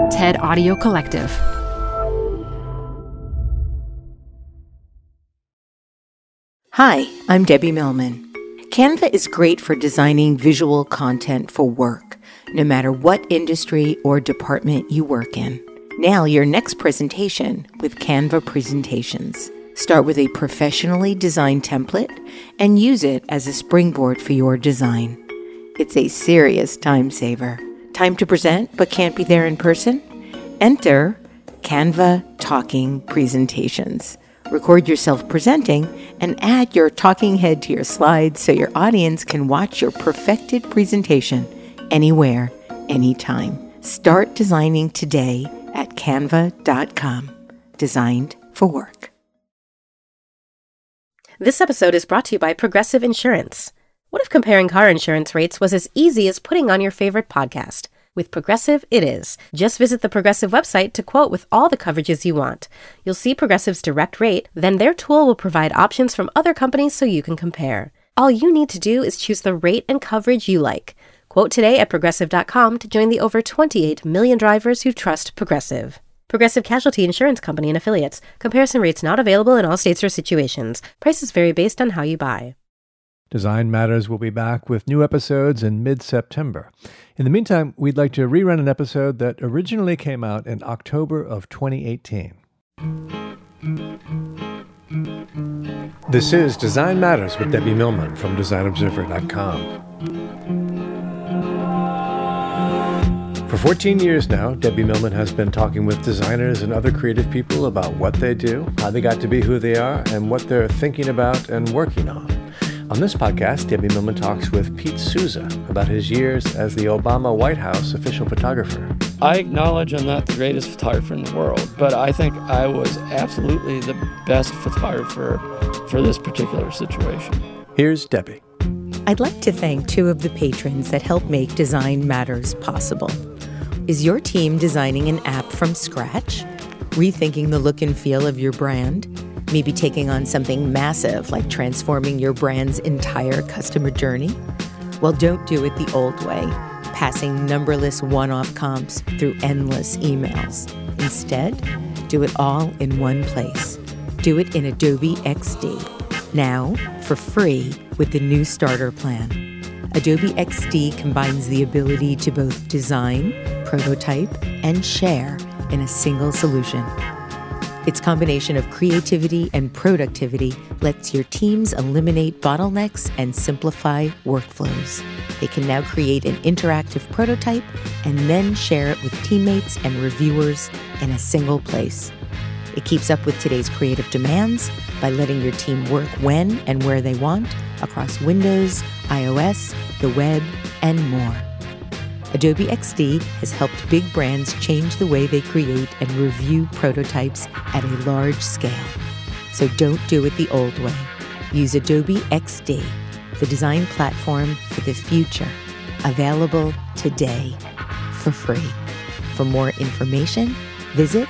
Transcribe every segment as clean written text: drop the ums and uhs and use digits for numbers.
TED Audio Collective. Hi, I'm Debbie Millman. Canva is great for designing visual content for work, no matter what industry or department you work in. Nail your next presentation with Canva Presentations. Start with a professionally designed template and use it as a springboard for your design. It's a serious time saver. Time to present but can't be there in person? Enter Canva Talking Presentations. Record yourself presenting and add your talking head to your slides so your audience can watch your perfected presentation anywhere, anytime. Start designing today at canva.com. Designed for work. This episode is brought to you by Progressive Insurance. What if comparing car insurance rates was as easy as putting on your favorite podcast? With Progressive, it is. Just visit the Progressive website to quote with all the coverages you want. You'll see Progressive's direct rate, then their tool will provide options from other companies so you can compare. All you need to do is choose the rate and coverage you like. Quote today at Progressive.com to join the over 28 million drivers who trust Progressive. Progressive Casualty Insurance Company and Affiliates. Comparison rates not available in all states or situations. Prices vary based on how you buy. Design Matters will be back with new episodes in mid-September. In the meantime, we'd like to rerun an episode that originally came out in October of 2018. This is Design Matters with Debbie Millman from DesignObserver.com. For 14 years now, Debbie Millman has been talking with designers and other creative people about what they do, how they got to be who they are, and what they're thinking about and working on. On this podcast, Debbie Millman talks with Pete Souza about his years as the Obama White House official photographer. I acknowledge I'm not the greatest photographer in the world, but I think I was absolutely the best photographer for this particular situation. Here's Debbie. I'd like to thank two of the patrons that help make Design Matters possible. Is your team designing an app from scratch? Rethinking the look and feel of your brand? Maybe taking on something massive like transforming your brand's entire customer journey? Well, don't do it the old way, passing numberless one-off comps through endless emails. Instead, do it all in one place. Do it in Adobe XD. Now, for free with the new starter plan. Adobe XD combines the ability to both design, prototype, and share in a single solution. Its combination of creativity and productivity lets your teams eliminate bottlenecks and simplify workflows. They can now create an interactive prototype and then share it with teammates and reviewers in a single place. It keeps up with today's creative demands by letting your team work when and where they want across Windows, iOS, the web, and more. Adobe XD has helped big brands change the way they create and review prototypes at a large scale. So don't do it the old way. Use Adobe XD, the design platform for the future. Available today for free. For more information, visit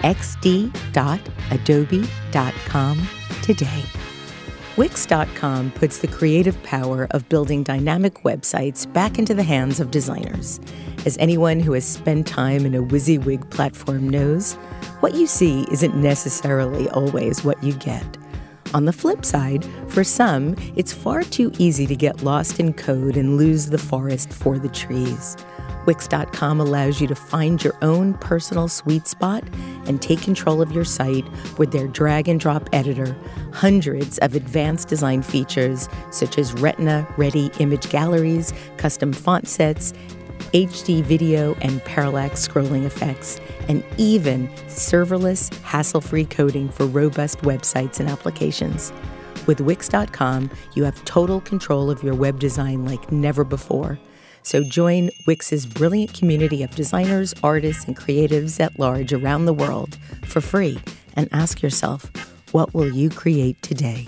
xd.adobe.com today. Wix.com puts the creative power of building dynamic websites back into the hands of designers. As anyone who has spent time in a WYSIWYG platform knows, what you see isn't necessarily always what you get. On the flip side, for some, it's far too easy to get lost in code and lose the forest for the trees. Wix.com allows you to find your own personal sweet spot and take control of your site with their drag-and-drop editor, hundreds of advanced design features such as Retina-ready image galleries, custom font sets, HD video and parallax scrolling effects, and even serverless, hassle-free coding for robust websites and applications. With Wix.com, you have total control of your web design like never before. So join Wix's brilliant community of designers, artists, and creatives at large around the world for free and ask yourself, what will you create today?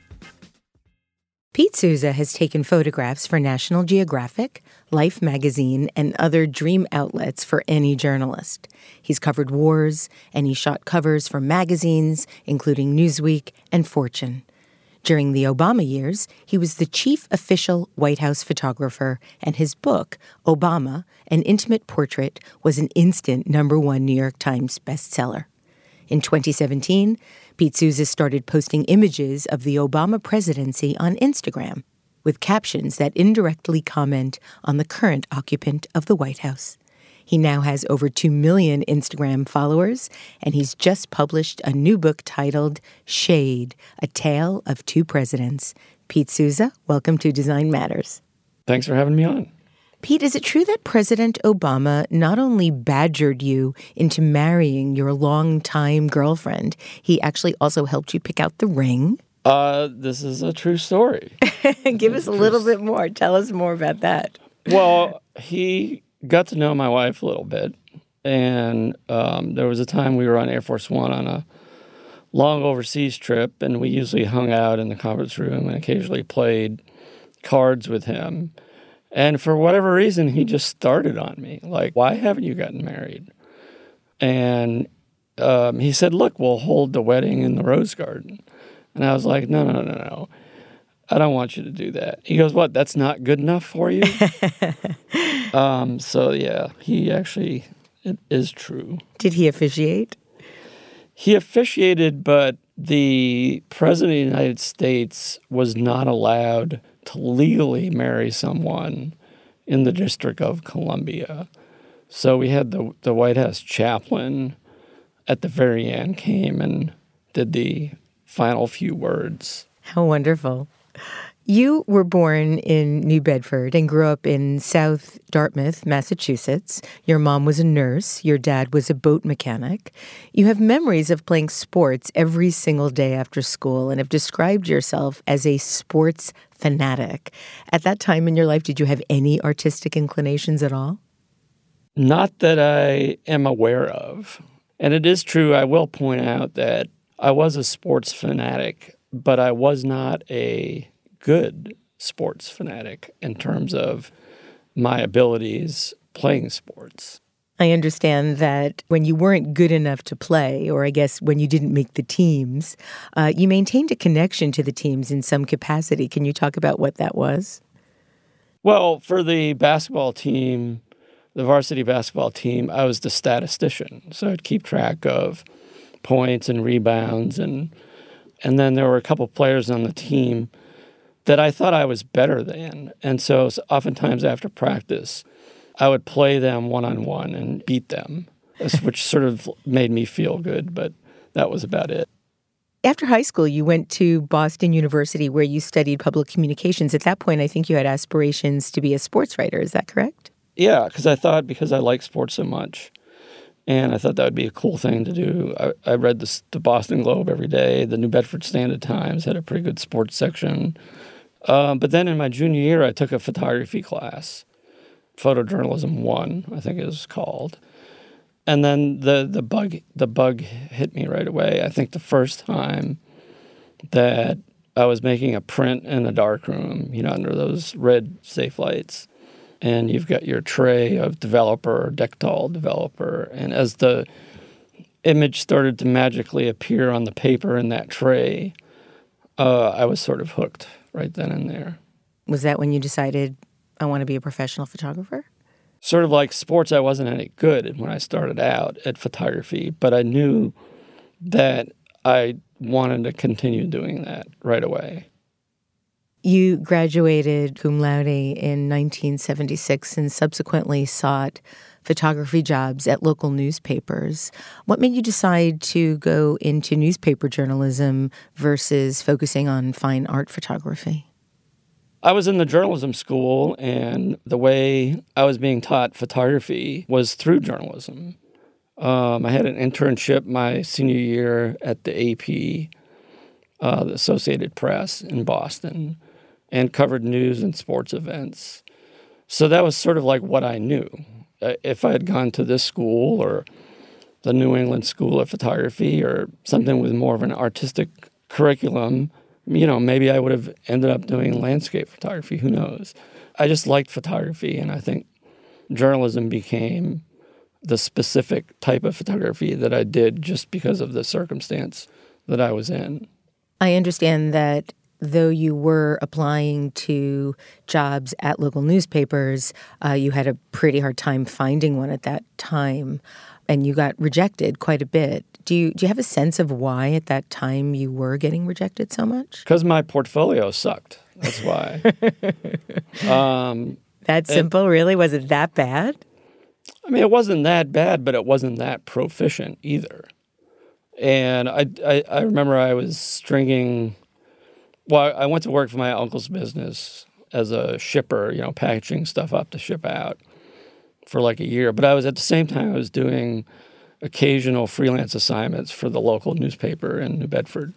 Pete Souza has taken photographs for National Geographic, Life magazine, and other dream outlets for any journalist. He's covered wars, and he shot covers for magazines, including Newsweek and Fortune. During the Obama years, he was the chief official White House photographer, and his book, Obama, An Intimate Portrait, was an instant #1 New York Times bestseller. In 2017, Pete Souza started posting images of the Obama presidency on Instagram, with captions that indirectly comment on the current occupant of the White House. He now has over 2 million Instagram followers, and he's just published a new book titled Shade, A Tale of Two Presidents. Pete Souza, welcome to Design Matters. Thanks for having me on. Pete, is it true that President Obama not only badgered you into marrying your longtime girlfriend, he actually also helped you pick out the ring? This is a true story. Give us a little bit more. Tell us more about that. Well, he got to know my wife a little bit, and there was a time we were on Air Force One on a long overseas trip, and we usually hung out in the conference room and occasionally played cards with him. And for whatever reason, he just started on me, like, why haven't you gotten married? And he said, look, we'll hold the wedding in the Rose Garden. And I was like, no. I don't want you to do that. He goes, what, that's not good enough for you? So, yeah, it is true. Did he officiate? He officiated, but the President of the United States was not allowed to legally marry someone in the District of Columbia. So we had the White House chaplain at the very end came and did the final few words. How wonderful. You were born in New Bedford and grew up in South Dartmouth, Massachusetts. Your mom was a nurse. Your dad was a boat mechanic. You have memories of playing sports every single day after school and have described yourself as a sports fanatic. At that time in your life, did you have any artistic inclinations at all? Not that I am aware of. And it is true, I will point out that I was a sports fanatic, but I was not a good sports fanatic in terms of my abilities playing sports. I understand that when you weren't good enough to play, or I guess when you didn't make the teams, you maintained a connection to the teams in some capacity. Can you talk about what that was? Well, for the basketball team, the varsity basketball team, I was the statistician. So I'd keep track of points and rebounds. And then there were a couple players on the team that I thought I was better than. And so oftentimes after practice, I would play them one-on-one and beat them, which sort of made me feel good, but that was about it. After high school, you went to Boston University where you studied public communications. At that point, I think you had aspirations to be a sports writer. Is that correct? Yeah, because I like sports so much, and I thought that would be a cool thing to do. I read the Boston Globe every day. The New Bedford Standard Times had a pretty good sports section. But then in my junior year, I took a photography class, Photojournalism 1, I think it was called. And then the bug hit me right away. I think the first time that I was making a print in a darkroom, under those red safe lights, and you've got your tray of developer, Dectal developer, and as the image started to magically appear on the paper in that tray, I was sort of hooked right then and there. Was that when you decided, I want to be a professional photographer? Sort of like sports, I wasn't any good when I started out at photography, but I knew that I wanted to continue doing that right away. You graduated cum laude in 1976 and subsequently sought photography jobs at local newspapers. What made you decide to go into newspaper journalism versus focusing on fine art photography? I was in the journalism school, and the way I was being taught photography was through journalism. I had an internship my senior year at the AP, the Associated Press in Boston, and covered news and sports events. So that was sort of like what I knew. If I had gone to this school or the New England School of Photography or something with more of an artistic curriculum, maybe I would have ended up doing landscape photography. Who knows? I just liked photography, and I think journalism became the specific type of photography that I did just because of the circumstance that I was in. I understand that though you were applying to jobs at local newspapers, you had a pretty hard time finding one at that time, and you got rejected quite a bit. Do you have a sense of why at that time you were getting rejected so much? Because my portfolio sucked. That's why. That simple, really? Was it that bad? I mean, it wasn't that bad, but it wasn't that proficient either. And I remember I was stringing. Well, I went to work for my uncle's business as a shipper, packaging stuff up to ship out for like a year. But I was at the same time I was doing occasional freelance assignments for the local newspaper in New Bedford,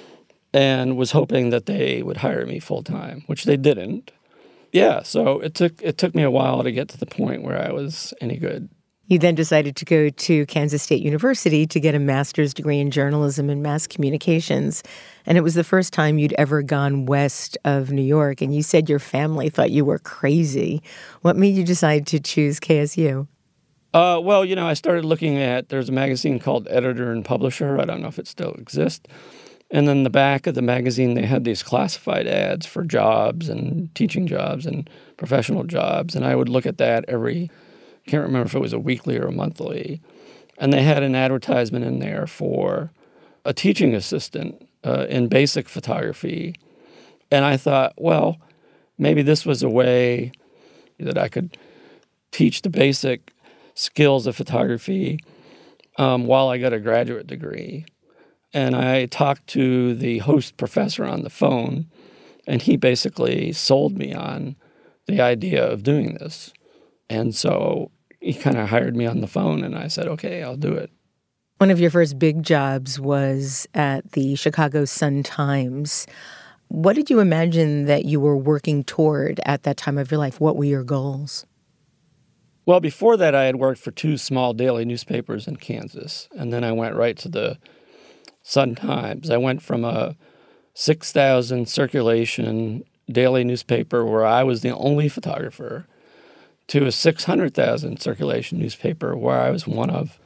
and was hoping that they would hire me full time, which they didn't. Yeah, so it took me a while to get to the point where I was any good. You then decided to go to Kansas State University to get a master's degree in journalism and mass communications. And it was the first time you'd ever gone west of New York. And you said your family thought you were crazy. What made you decide to choose KSU? Well, I started looking at, there's a magazine called Editor and Publisher. I don't know if it still exists. And then the back of the magazine, they had these classified ads for jobs and teaching jobs and professional jobs. And I would look at that can't remember if it was a weekly or a monthly. And they had an advertisement in there for a teaching assistant in basic photography. And I thought, well, maybe this was a way that I could teach the basic skills of photography while I got a graduate degree. And I talked to the host professor on the phone, and he basically sold me on the idea of doing this. And so he kind of hired me on the phone, and I said, okay, I'll do it. One of your first big jobs was at the Chicago Sun-Times. What did you imagine that you were working toward at that time of your life? What were your goals? Well, before that, I had worked for 2 small daily newspapers in Kansas, and then I went right to the Sun-Times. I went from a 6,000 circulation daily newspaper where I was the only photographer to a 600,000 circulation newspaper where I was one of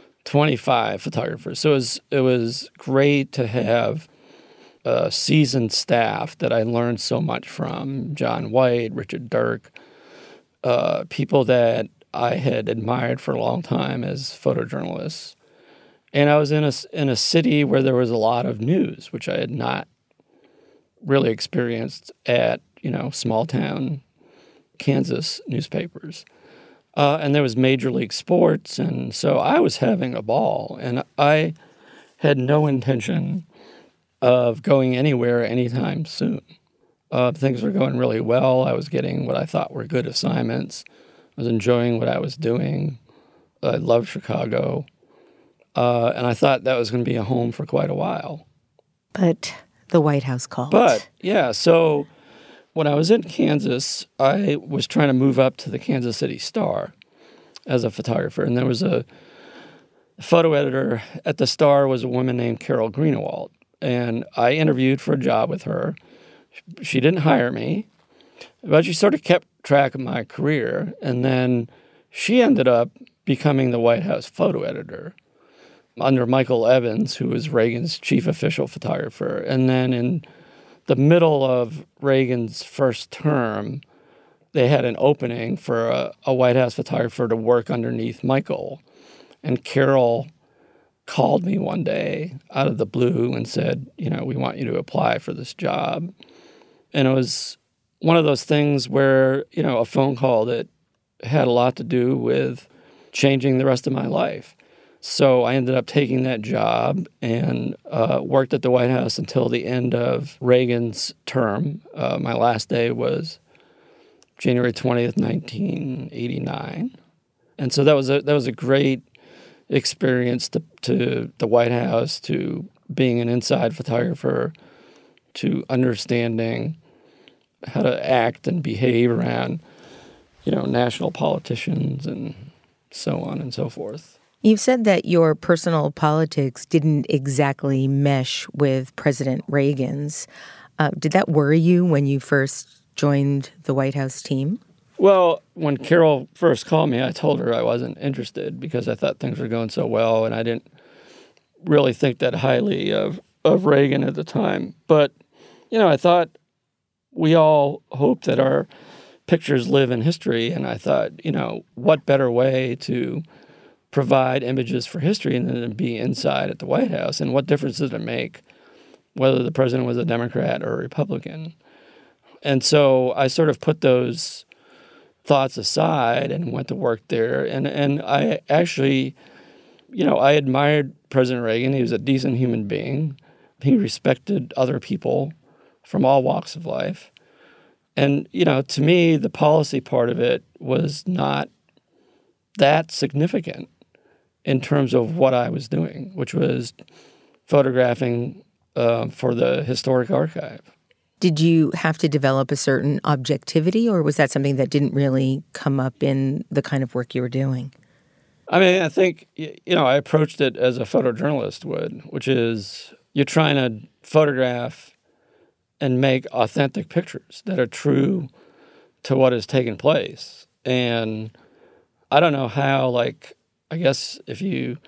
25 photographers. So it was great to have a seasoned staff that I learned so much from, John White, Richard Dirk, people that I had admired for a long time as photojournalists. And I was in a city where there was a lot of news, which I had not really experienced at, small town Kansas newspapers. And there was Major League Sports, and so I was having a ball. And I had no intention of going anywhere anytime soon. Things were going really well. I was getting what I thought were good assignments. I was enjoying what I was doing. I loved Chicago. And I thought that was going to be a home for quite a while. But the White House called. So when I was in Kansas, I was trying to move up to the Kansas City Star as a photographer. And there was a photo editor at the Star was a woman named Carol Greenewald. And I interviewed for a job with her. She didn't hire me, but she sort of kept track of my career. And then she ended up becoming the White House photo editor under Michael Evans, who was Reagan's chief official photographer. And then in the middle of Reagan's first term, they had an opening for a White House photographer to work underneath Michael. And Carol called me one day out of the blue and said, we want you to apply for this job. And it was one of those things where, a phone call that had a lot to do with changing the rest of my life. So I ended up taking that job and worked at the White House until the end of Reagan's term. My last day was January 20th, 1989. And so that was a great experience to the White House, to being an inside photographer, to understanding how to act and behave around, national politicians and so on and so forth. You've said that your personal politics didn't exactly mesh with President Reagan's. Did that worry you when you first joined the White House team? Well, when Carol first called me, I told her I wasn't interested because I thought things were going so well, and I didn't really think that highly of Reagan at the time. But I thought we all hope that our pictures live in history. And I thought, what better way to provide images for history than to be inside at the White House? And what difference did it make whether the president was a Democrat or a Republican? And so I sort of put those thoughts aside and went to work there. And I actually, I admired President Reagan. He was a decent human being. He respected other people from all walks of life. And, to me, the policy part of it was not that significant in terms of what I was doing, which was photographing for the Historic Archive. Did you have to develop a certain objectivity, or was that something that didn't really come up in the kind of work you were doing? I mean, I think, I approached it as a photojournalist would, which is you're trying to photograph and make authentic pictures that are true to what has taken place. And I don't know how, I guess because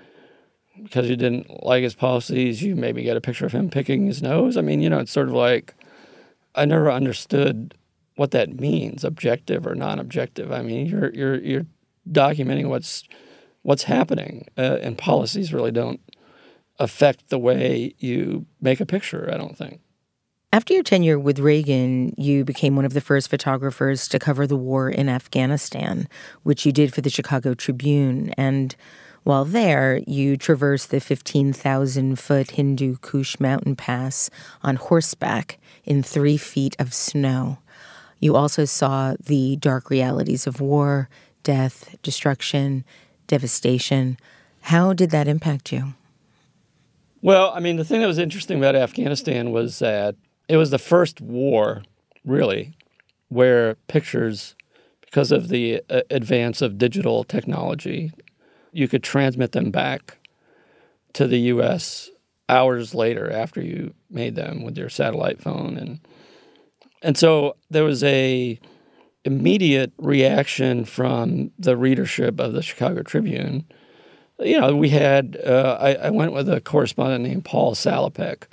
you didn't like his policies, you maybe get a picture of him picking his nose. I mean, it's sort of like, I never understood what that means, objective or non-objective. I mean, you're documenting what's happening, and policies really don't affect the way you make a picture, I don't think. After your tenure with Reagan, you became one of the first photographers to cover the war in Afghanistan, which you did for the Chicago Tribune. And while there, you traversed the 15,000-foot Hindu Kush mountain pass on horseback in 3 feet of snow. You also saw the dark realities of war, death, destruction, devastation. How did that impact you? Well, I mean, the thing that was interesting about Afghanistan was that it was the first war, really, where pictures, because of the advance of digital technology, you could transmit them back to the U.S. hours later after you made them with your satellite phone. And so there was a immediate reaction from the readership of the Chicago Tribune. We had, I went with a correspondent named Paul Salopek.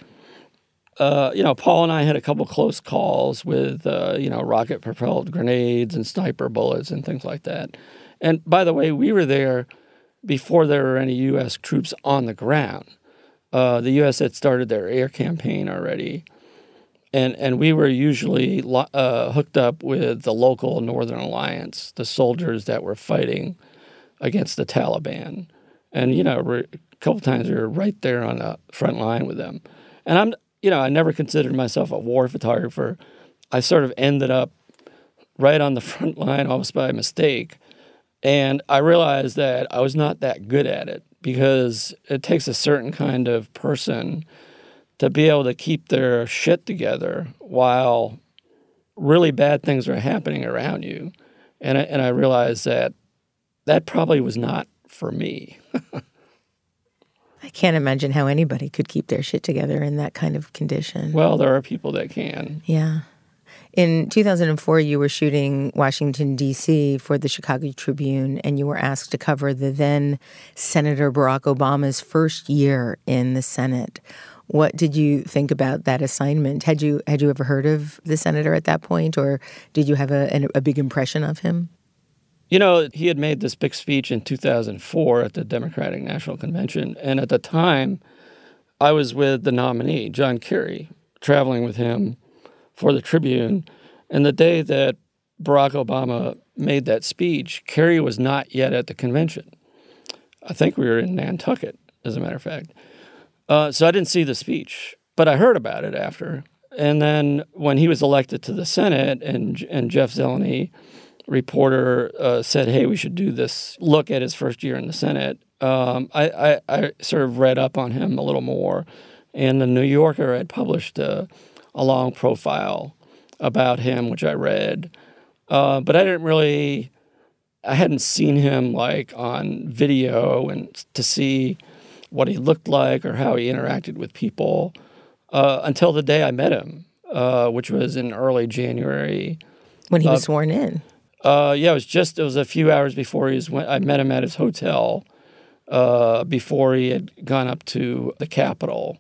Paul and I had a couple close calls with, rocket-propelled grenades and sniper bullets and things like that. And by the way, we were there before there were any U.S. troops on the ground. The U.S. had started their air campaign already. And we were usually hooked up with the local Northern Alliance, the soldiers that were fighting against the Taliban. And, a couple times we were right there on the front line with them. And I never considered myself a war photographer. I sort of ended up right on the front line almost by mistake. And I realized that I was not that good at it because it takes a certain kind of person to be able to keep their shit together while really bad things are happening around you. And I realized that probably was not for me. I can't imagine how anybody could keep their shit together in that kind of condition. Well, there are people that can. Yeah. In 2004, you were shooting Washington, D.C. for the Chicago Tribune, and you were asked to cover the then Senator Barack Obama's first year in the Senate. What did you think about that assignment? Had you ever heard of the senator at that point, or did you have a big impression of him? He had made this big speech in 2004 at the Democratic National Convention, and at the time, I was with the nominee, John Kerry, traveling with him for the Tribune. And the day that Barack Obama made that speech, Kerry was not yet at the convention. I think we were in Nantucket, as a matter of fact. So I didn't see the speech, but I heard about it after. And then when he was elected to the Senate and Jeff Zeleny, reporter, said, hey, we should do this look at his first year in the Senate, I sort of read up on him a little more. And the New Yorker had published a long profile about him, which I read. But I hadn't seen him on video and to see what he looked like or how he interacted with people until the day I met him, which was in early January. When he was sworn in? Yeah, it was a few hours before I met him at his hotel before he had gone up to the Capitol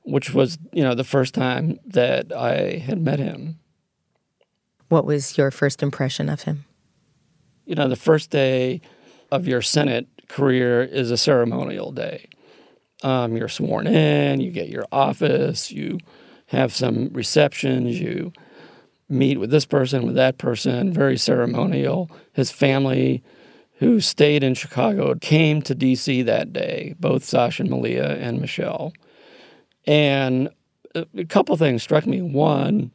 which was, the first time that I had met him. What was your first impression of him? The first day of your Senate career is a ceremonial day. You're sworn in, you get your office, you have some receptions, you meet with this person, with that person, very ceremonial. His family, who stayed in Chicago, came to D.C. that day, both Sasha and Malia and Michelle. And a couple things struck me. One,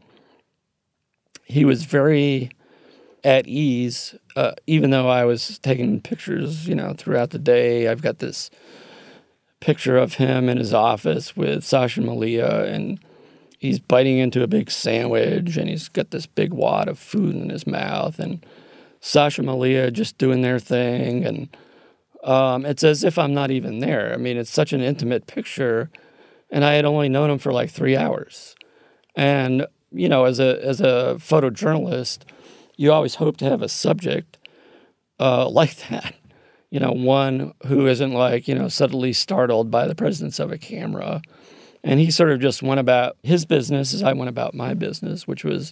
he was very at ease, even though I was taking pictures, throughout the day. I've got this picture of him in his office with Sasha and Malia, and he's biting into a big sandwich, and he's got this big wad of food in his mouth, and Sasha and Malia just doing their thing, and it's as if I'm not even there. I mean, it's such an intimate picture, and I had only known him for like 3 hours. And, as a photojournalist, you always hope to have a subject like that. One who isn't like, suddenly startled by the presence of a camera. And he sort of just went about his business as I went about my business, which was,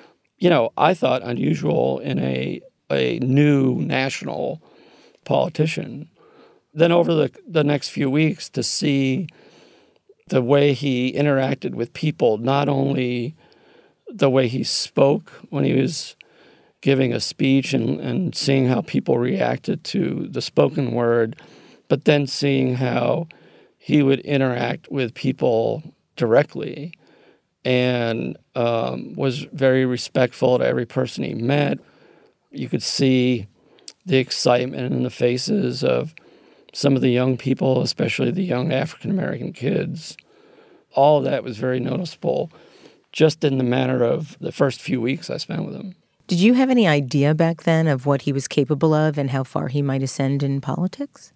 I thought unusual in a new national politician. Then over the next few weeks, to see the way he interacted with people, not only the way he spoke when he was giving a speech and seeing how people reacted to the spoken word, but then seeing how he would interact with people directly and was very respectful to every person he met. You could see the excitement in the faces of some of the young people, especially the young African-American kids. All of that was very noticeable just in the matter of the first few weeks I spent with him. Did you have any idea back then of what he was capable of and how far he might ascend in politics?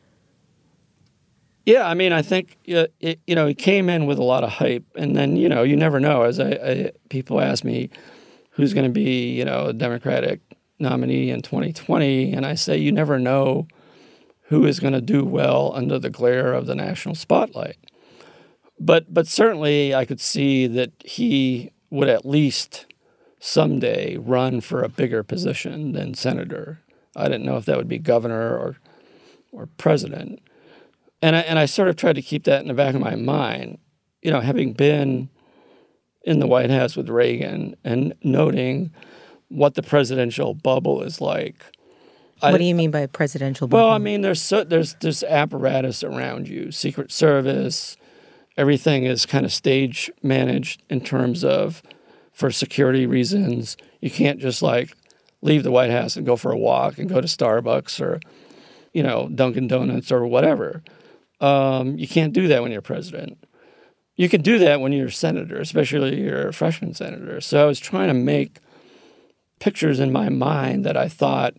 Yeah, I mean, I think, he came in with a lot of hype. And then, you never know. As people ask me who's going to be, a Democratic nominee in 2020, and I say you never know who is going to do well under the glare of the national spotlight. But certainly I could see that he would at least someday run for a bigger position than senator. I didn't know if that would be governor or president. And I sort of tried to keep that in the back of my mind, having been in the White House with Reagan and noting what the presidential bubble is like. What do you mean by presidential bubble? Well, I mean, there's this apparatus around you, Secret Service. Everything is kind of stage managed in terms of, for security reasons, you can't just like leave the White House and go for a walk and go to Starbucks or, Dunkin' Donuts or whatever. You can't do that when you're president. You can do that when you're a senator, especially you're a freshman senator. So I was trying to make pictures in my mind that I thought,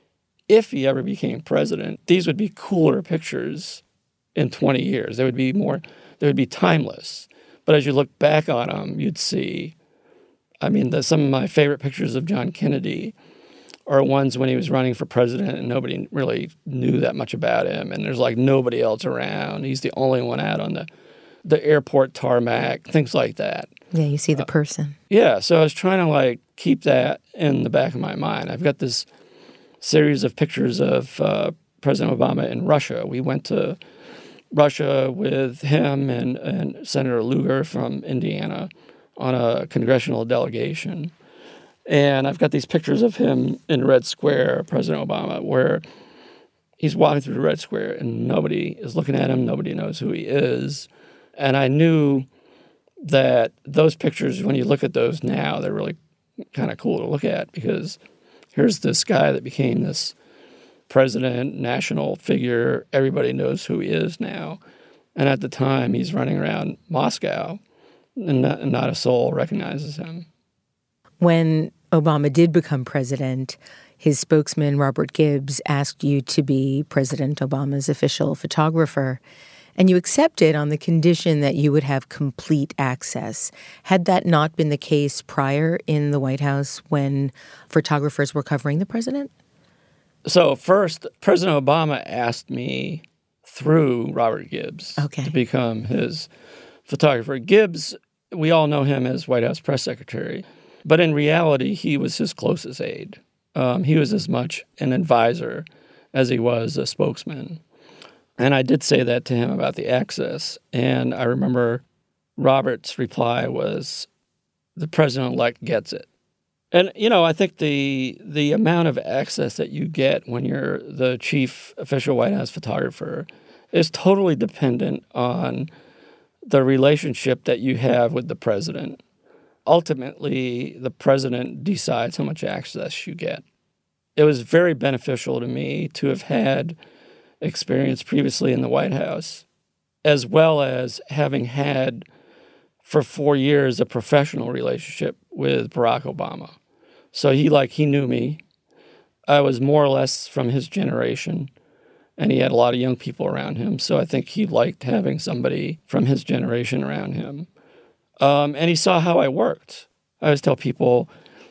if he ever became president, these would be cooler pictures in 20 years. They would be timeless. But as you look back on them, you'd see, some of my favorite pictures of John Kennedy are ones when he was running for president and nobody really knew that much about him. And there's like nobody else around. He's the only one out on the airport tarmac, things like that. Yeah, you see the person. Yeah, so I was trying to keep that in the back of my mind. I've got this series of pictures of President Obama in Russia. We went to Russia with him and Senator Lugar from Indiana on a congressional delegation. And I've got these pictures of him in Red Square, President Obama, where he's walking through the Red Square and nobody is looking at him. Nobody knows who he is. And I knew that those pictures, when you look at those now, they're really kind of cool to look at because here's this guy that became this president, national figure. Everybody knows who he is now. And at the time, he's running around Moscow and not a soul recognizes him. When Obama did become president, his spokesman, Robert Gibbs, asked you to be President Obama's official photographer, and you accepted on the condition that you would have complete access. Had that not been the case prior in the White House when photographers were covering the president? So first, President Obama asked me through Robert Gibbs to become his photographer. Gibbs, we all know him as White House press secretary, but in reality, he was his closest aide. He was as much an advisor as he was a spokesman. And I did say that to him about the access. And I remember Robert's reply was, the president-elect gets it. And, I think the amount of access that you get when you're the chief official White House photographer is totally dependent on the relationship that you have with the president. Ultimately, the president decides how much access you get. It was very beneficial to me to have had experience previously in the White House, as well as having had for 4 years a professional relationship with Barack Obama. So he knew me. I was more or less from his generation, and he had a lot of young people around him. So I think he liked having somebody from his generation around him. And he saw how I worked. I always tell people,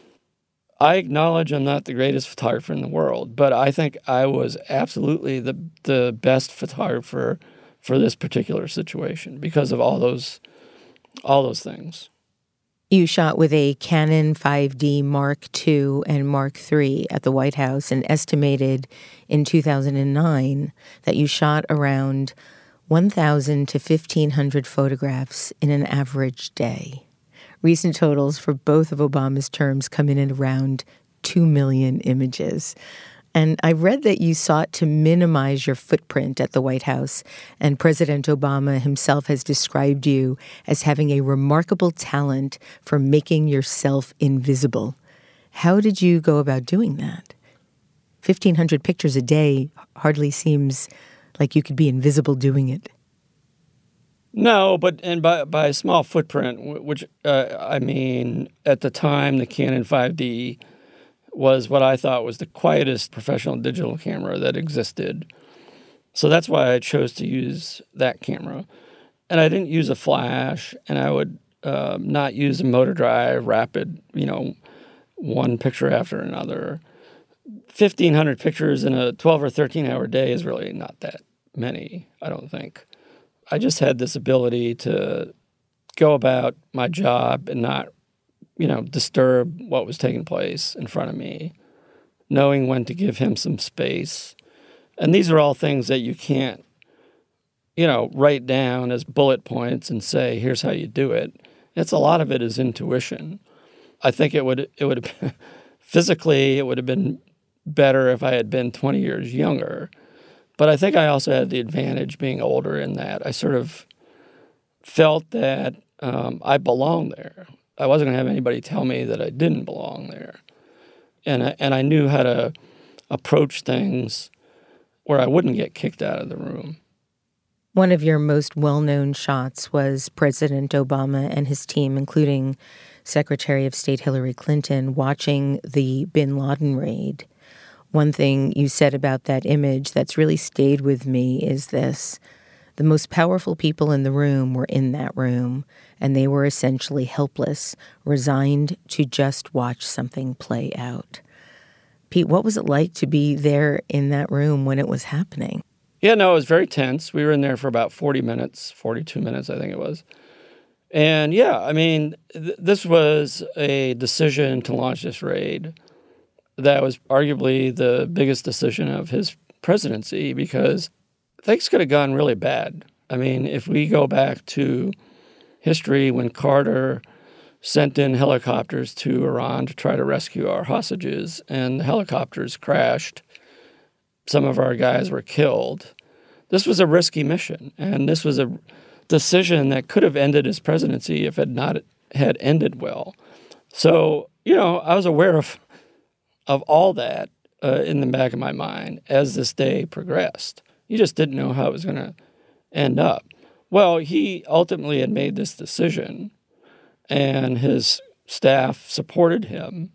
I acknowledge I'm not the greatest photographer in the world, but I think I was absolutely the best photographer for this particular situation because of all those things. You shot with a Canon 5D Mark II and Mark III at the White House, and estimated in 2009 that you shot around 1,000 to 1,500 photographs in an average day. Recent totals for both of Obama's terms come in at around 2 million images. And I read that you sought to minimize your footprint at the White House, and President Obama himself has described you as having a remarkable talent for making yourself invisible. How did you go about doing that? 1,500 pictures a day hardly seems like you could be invisible doing it. No, but by a small footprint, which, at the time, the Canon 5D was what I thought was the quietest professional digital camera that existed. So that's why I chose to use that camera. And I didn't use a flash, and I would not use a motor drive, rapid, one picture after another. 1,500 pictures in a 12 or 13-hour day is really not that many, I don't think. I just had this ability to go about my job and not disturb what was taking place in front of me, knowing when to give him some space. And these are all things that you can't, write down as bullet points and say, here's how you do it. A lot of it is intuition. I think it would have physically, it would have been better if I had been 20 years younger. But I think I also had the advantage being older in that I sort of felt that I belonged there. I wasn't going to have anybody tell me that I didn't belong there. And I knew how to approach things where I wouldn't get kicked out of the room. One of your most well-known shots was President Obama and his team, including Secretary of State Hillary Clinton, watching the bin Laden raid. One thing you said about that image that's really stayed with me is this: the most powerful people in the room were in that room, and they were essentially helpless, resigned to just watch something play out. Pete, what was it like to be there in that room when it was happening? Yeah, no, it was very tense. We were in there for about 40 minutes, 42 minutes, I think it was. And yeah, this was a decision to launch this raid that was arguably the biggest decision of his presidency, because things could have gone really bad. If we go back to history, when Carter sent in helicopters to Iran to try to rescue our hostages, and the helicopters crashed, some of our guys were killed. This was a risky mission, and this was a decision that could have ended his presidency if it not had ended well. So, I was aware of all that in the back of my mind as this day progressed. You just didn't know how it was going to end up. Well, he ultimately had made this decision, and his staff supported him.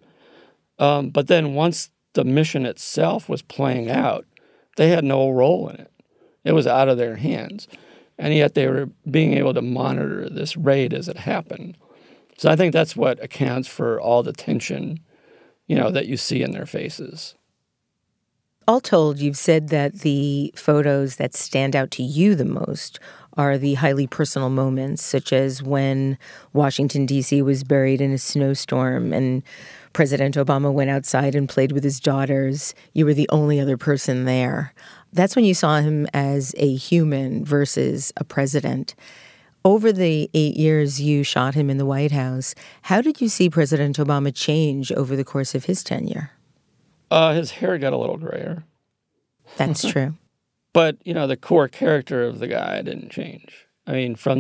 But then once the mission itself was playing out, they had no role in it. It was out of their hands. And yet they were being able to monitor this raid as it happened. So I think that's what accounts for all the tension, that you see in their faces. All told, you've said that the photos that stand out to you the most are the highly personal moments, such as when Washington, D.C. was buried in a snowstorm and President Obama went outside and played with his daughters. You were the only other person there. That's when you saw him as a human versus a president. Over the 8 years you shot him in the White House, how did you see President Obama change over the course of his tenure? His hair got a little grayer. That's true. But, the core character of the guy didn't change. I mean, from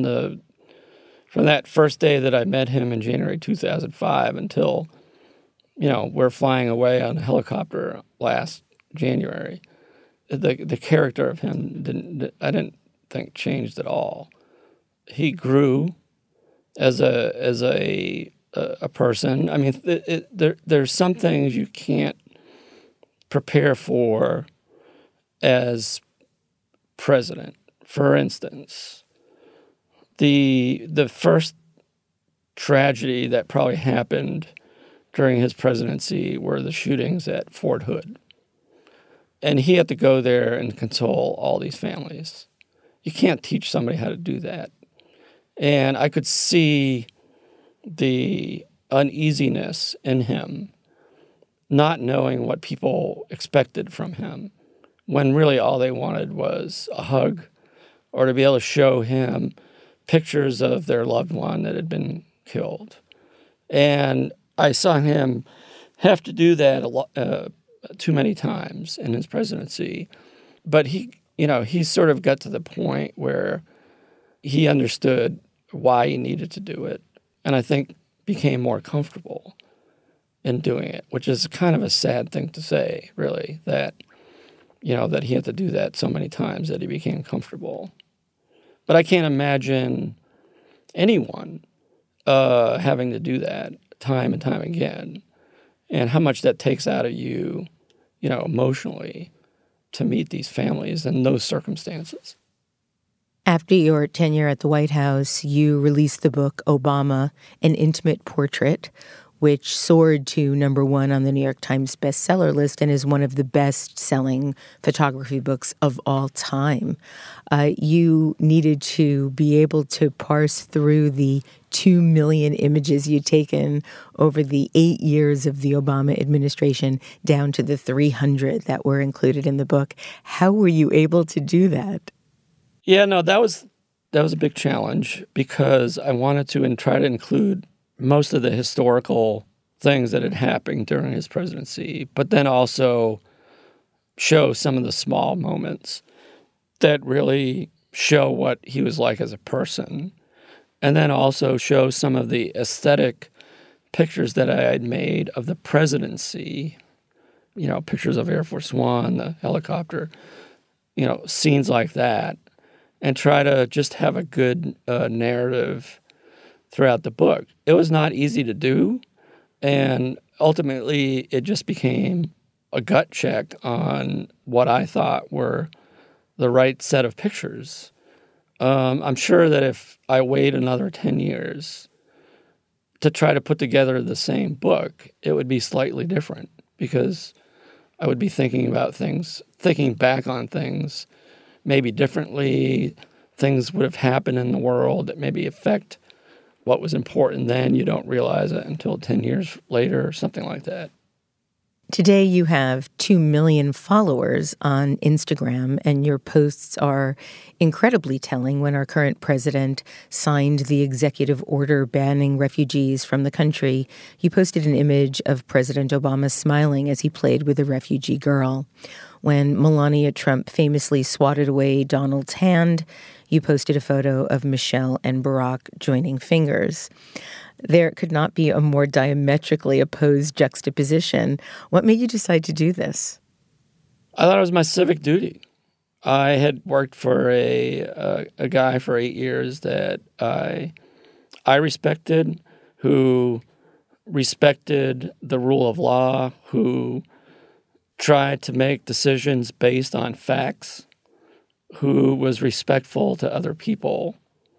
that first day that I met him in January 2005 until, we're flying away on a helicopter last January, the character of him I didn't think changed at all. He grew as a person. I mean, there's some things you can't prepare for as president. For instance, the first tragedy that probably happened during his presidency were the shootings at Fort Hood. And he had to go there and console all these families. You can't teach somebody how to do that. And I could see the uneasiness in him, not knowing what people expected from him, when really all they wanted was a hug or to be able to show him pictures of their loved one that had been killed. And I saw him have to do that too many times in his presidency. But he sort of got to the point where he understood why he needed to do it, and I think became more comfortable in doing it, which is kind of a sad thing to say, really, that he had to do that so many times that he became comfortable. But I can't imagine anyone having to do that time and time again, and how much that takes out of you, emotionally, to meet these families in those circumstances. After your tenure at the White House, you released the book Obama, An Intimate Portrait, which soared to #1 on the New York Times bestseller list and is one of the best-selling photography books of all time. You needed to be able to parse through the 2 million images you'd taken over the 8 years of the Obama administration down to the 300 that were included in the book. How were you able to do that? Yeah, no, that was a big challenge because I wanted to try to include most of the historical things that had happened during his presidency, but then also show some of the small moments that really show what he was like as a person, and then also show some of the aesthetic pictures that I had made of the presidency, pictures of Air Force One, the helicopter, scenes like that, and try to just have a good narrative throughout the book. It was not easy to do, and ultimately it just became a gut check on what I thought were the right set of pictures. I'm sure that if I wait another 10 years to try to put together the same book, it would be slightly different because I would be thinking back on things maybe differently. Things would have happened in the world that maybe affect what was important then. You don't realize it until 10 years later or something like that. Today you have 2 million followers on Instagram, and your posts are incredibly telling. When our current president signed the executive order banning refugees from the country, you posted an image of President Obama smiling as he played with a refugee girl. When Melania Trump famously swatted away Donald's hand, you posted a photo of Michelle and Barack joining fingers. There could not be a more diametrically opposed juxtaposition. What made you decide to do this? I thought it was my civic duty. I had worked for a guy for 8 years that I respected, who respected the rule of law, who tried to make decisions based on facts, who was respectful to other people.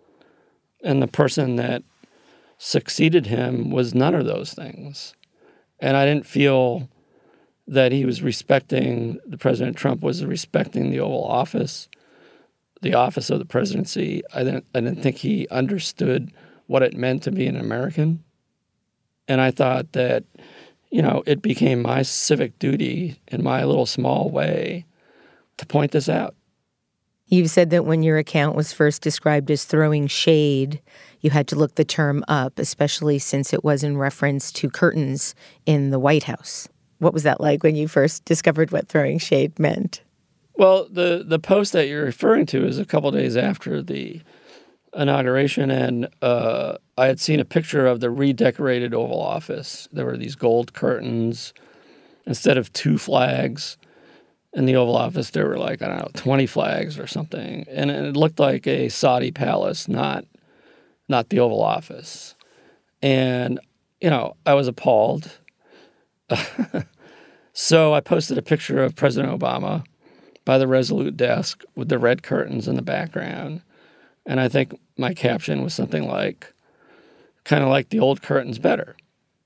And the person that succeeded him was none of those things. And I didn't feel that he was respecting, President Trump was respecting the Oval Office, the office of the presidency, I didn't think he understood what it meant to be an American. And I thought that, it became my civic duty in my little small way to point this out. You've said that when your account was first described as throwing shade, you had to look the term up, especially since it was in reference to curtains in the White House. What was that like when you first discovered what throwing shade meant? Well, the post that you're referring to is a couple days after the inauguration, and I had seen a picture of the redecorated Oval Office. There were these gold curtains. Instead of 2 flags in the Oval Office, there were 20 flags or something. And it looked like a Saudi palace, not the Oval Office. And, I was appalled. So I posted a picture of President Obama by the Resolute desk with the red curtains in the background. And I think my caption was something like, kind of like the old curtains better.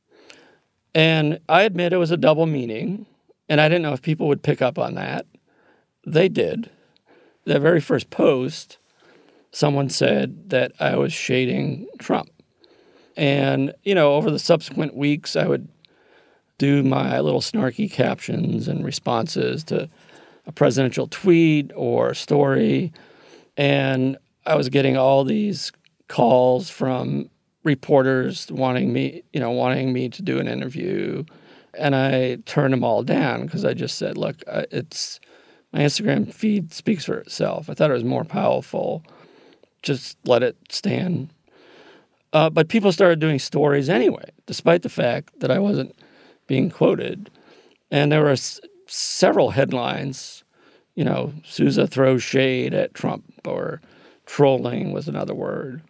And I admit it was a double meaning, and I didn't know if people would pick up on that. They did. The very first post, someone said that I was shading Trump. And, over the subsequent weeks, I would do my little snarky captions and responses to a presidential tweet or story. And I was getting all these calls from reporters wanting me to do an interview. And I turned them all down because I just said, look, my Instagram feed speaks for itself. I thought it was more powerful. Just let it stand. But people started doing stories anyway, despite the fact that I wasn't being quoted. And there were several headlines, Sousa throws shade at Trump, or trolling was another word.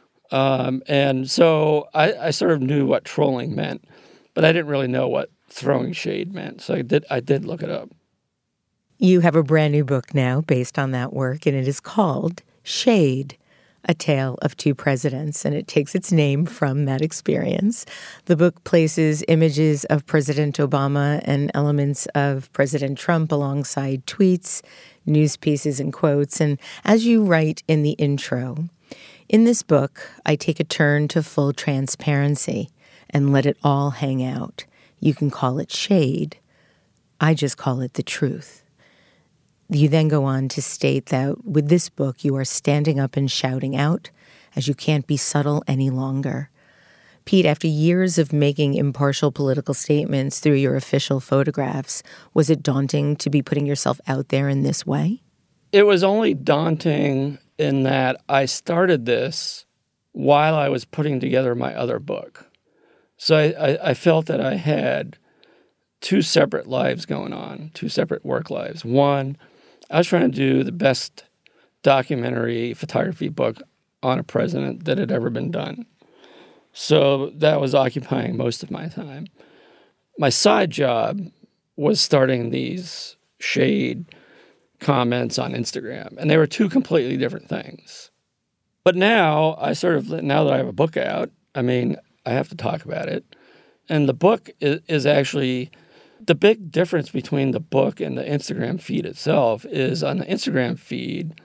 And so I sort of knew what trolling meant, but I didn't really know what throwing shade meant. So I did look it up. You have a brand new book now based on that work, and it is called Shade, A Tale of Two Presidents, and it takes its name from that experience. The book places images of President Obama and elements of President Trump alongside tweets, news pieces, and quotes. And as you write in the intro, in this book, I take a turn to full transparency and let it all hang out. You can call it shade. I just call it the truth. You then go on to state that with this book, you are standing up and shouting out as you can't be subtle any longer. Pete, after years of making impartial political statements through your official photographs, was it daunting to be putting yourself out there in this way? It was only daunting in that I started this while I was putting together my other book. So I felt that I had 2 separate lives going on, 2 separate work lives. One, I was trying to do the best documentary photography book on a president that had ever been done. So that was occupying most of my time. My side job was starting these shade comments on Instagram, and they were 2 completely different things. But now now that I have a book out, I have to talk about it. And the book is actually, the big difference between the book and the Instagram feed itself is on the Instagram feed,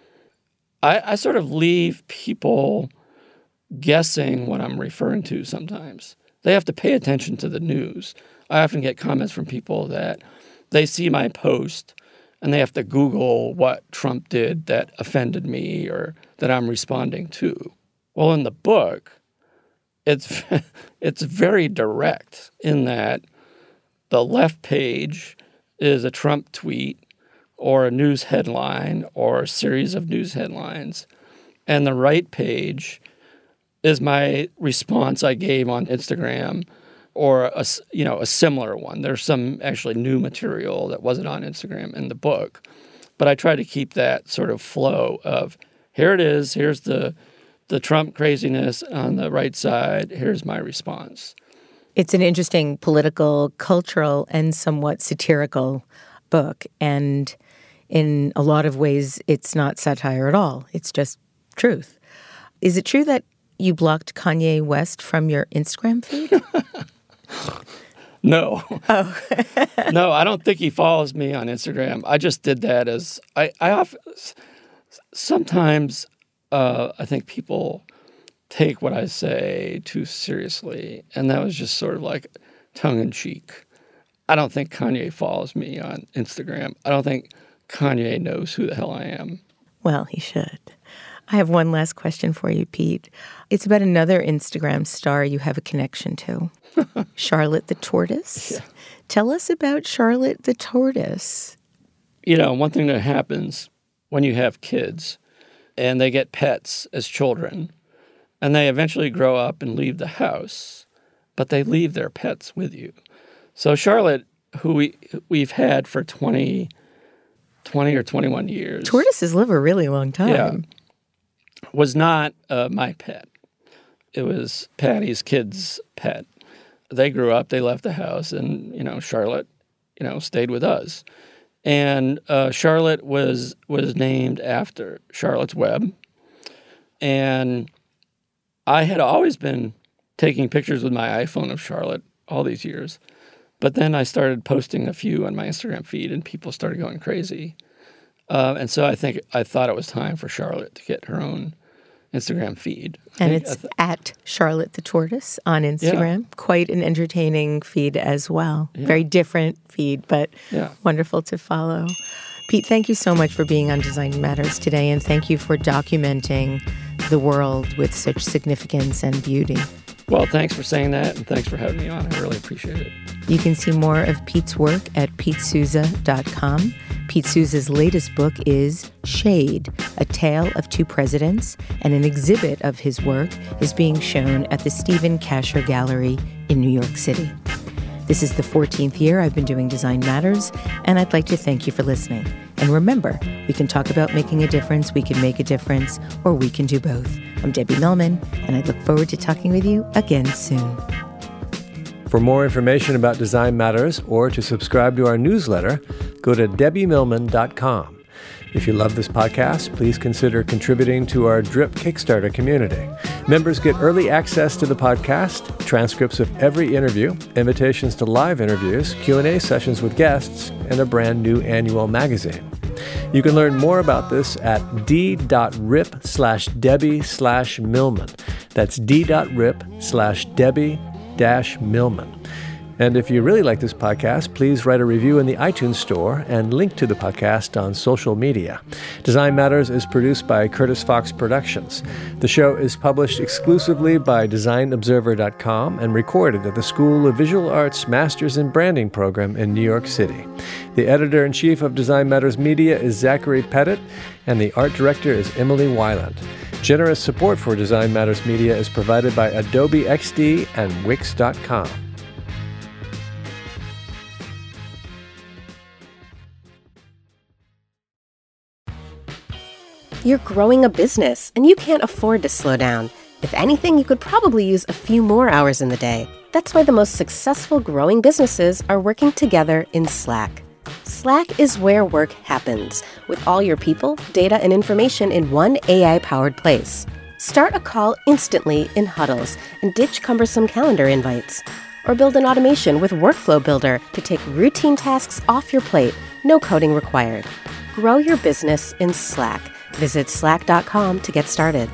I sort of leave people guessing what I'm referring to sometimes. They have to pay attention to the news. I often get comments from people that they see my post and they have to Google what Trump did that offended me or that I'm responding to. Well, in the book, it's very direct in that the left page is a Trump tweet or a news headline or a series of news headlines, and the right page is my response I gave on Instagram or a similar one. There's some actually new material that wasn't on Instagram in the book, but I try to keep that sort of flow of here it is, here's the Trump craziness on the right side, here's my response. It's an interesting political, cultural, and somewhat satirical book, and in a lot of ways, it's not satire at all. It's just truth. Is it true that you blocked Kanye West from your Instagram feed? No. Oh. No, I don't think he follows me on Instagram. I just did that as I often. Sometimes I think people take what I say too seriously, and that was just sort of like tongue-in-cheek. I don't think Kanye follows me on Instagram. I don't think Kanye knows who the hell I am. Well, he should. I have one last question for you, Pete. It's about another Instagram star you have a connection to, Charlotte the Tortoise. Yeah. Tell us about Charlotte the Tortoise. You know, one thing that happens when you have kids and they get pets as children and they eventually grow up and leave the house, but they leave their pets with you. So Charlotte, who we've had for 20 or 21 years. Tortoises live a really long time. Yeah. Was not my pet. It was Patty's kid's pet. They grew up, they left the house, and, Charlotte, stayed with us. And Charlotte was named after Charlotte's Web. And I had always been taking pictures with my iPhone of Charlotte all these years. But then I started posting a few on my Instagram feed, and people started going crazy. And so I thought it was time for Charlotte to get her own Instagram feed. And it's at Charlotte the Tortoise on Instagram. Yeah. Quite an entertaining feed as well. Yeah. Very different feed, but wonderful to follow. Pete, thank you so much for being on Design Matters today, and thank you for documenting the world with such significance and beauty. Well, thanks for saying that, and thanks for having me on. I really appreciate it. You can see more of Pete's work at PeteSouza.com. Pete Souza's latest book is Shade, A Tale of Two Presidents, and an exhibit of his work is being shown at the Stephen Kasher Gallery in New York City. This is the 14th year I've been doing Design Matters, and I'd like to thank you for listening. And remember, we can talk about making a difference, we can make a difference, or we can do both. I'm Debbie Millman, and I look forward to talking with you again soon. For more information about Design Matters or to subscribe to our newsletter, go to debbiemillman.com. If you love this podcast, please consider contributing to our DRIP Kickstarter community. Members get early access to the podcast, transcripts of every interview, invitations to live interviews, Q&A sessions with guests, and a brand new annual magazine. You can learn more about this at d.rip/Debbie/Millman. That's d.rip/Debbie-Millman. And if you really like this podcast, please write a review in the iTunes Store and link to the podcast on social media. Design Matters is produced by Curtis Fox Productions. The show is published exclusively by DesignObserver.com and recorded at the School of Visual Arts Masters in Branding program in New York City. The editor-in-chief of Design Matters Media is Zachary Pettit, and the art director is Emily Weiland. Generous support for Design Matters Media is provided by Adobe XD and Wix.com. You're growing a business, and you can't afford to slow down. If anything, you could probably use a few more hours in the day. That's why the most successful growing businesses are working together in Slack. Slack is where work happens, with all your people, data, and information in one AI-powered place. Start a call instantly in huddles and ditch cumbersome calendar invites. Or build an automation with Workflow Builder to take routine tasks off your plate, no coding required. Grow your business in Slack. Visit slack.com to get started.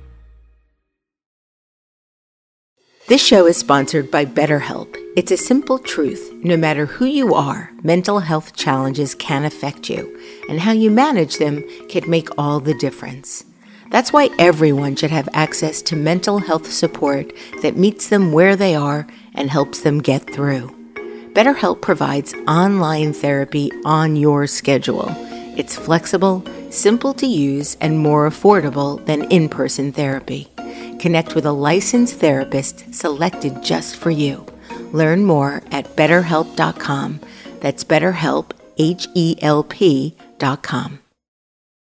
This show is sponsored by BetterHelp. It's a simple truth. No matter who you are, mental health challenges can affect you, and how you manage them can make all the difference. That's why everyone should have access to mental health support that meets them where they are and helps them get through. BetterHelp provides online therapy on your schedule. It's flexible, simple to use, and more affordable than in-person therapy. Connect with a licensed therapist selected just for you. Learn more at BetterHelp.com. That's BetterHelp, HELP.com.